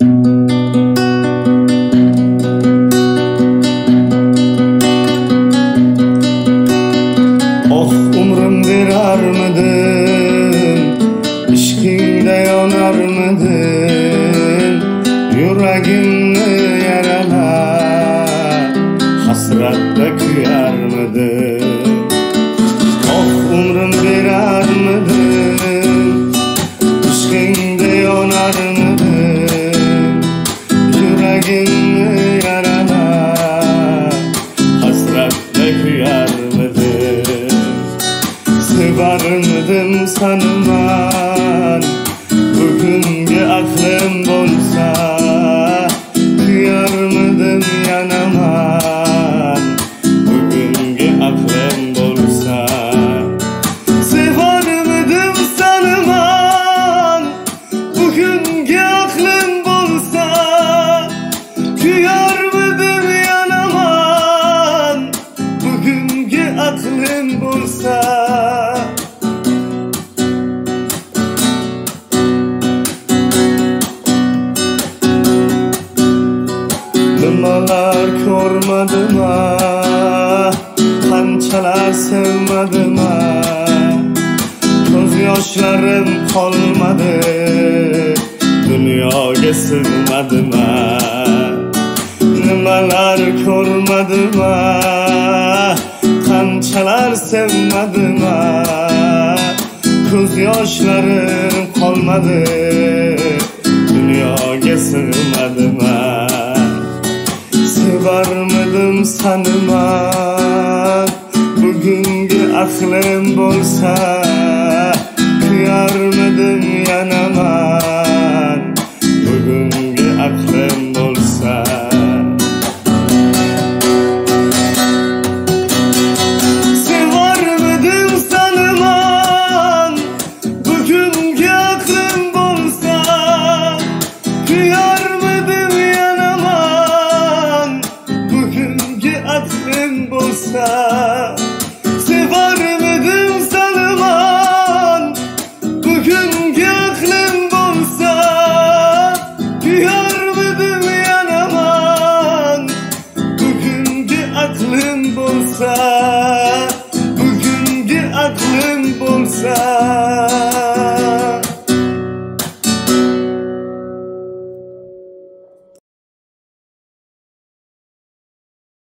Oh umrim berarmidin, ishqingda yonarmidin, yuragimni yaralab hasratda kuyarmidin. Oh umrim berarmidin, ishqingda yonarmidin, yuragimni yaralab hasratda kuyarmidin. Sevarmidim sanman, bugungi aqlim bo'lsa, kuyarmidim yanaman, bugungi aqlim bo'lsa. Sevarmidim sanman, bugungi aqlim bo'lsa, kuyarmidim yanaman, bugungi aqlim bo'lsa. Nimalar ko'rmadim, qanchalar sevmadim, ko'z yoshlarim qolmadi, dunyoga sig'madim. Nimalar ko'rmadim, qanchalar sevmadim, ko'z yoshlarim qolmadi, dunyoga sig'madim. Sevarmidim sanman, bugungi aqlim bo'lsa, kuyarmidim yanaman, bugungi aqlim bo'lsa. Sevarmidim sanman, bugungi aqlim bo'lsa, kuyarmidim yanaman, bugungi aqlim bo'lsa. Sevarmidim sanman, bugungi aqlim bo'lsa, kuyarmidim yanaman, bugungi aqlim bo'lsa, bugungi aqlim bo'lsa.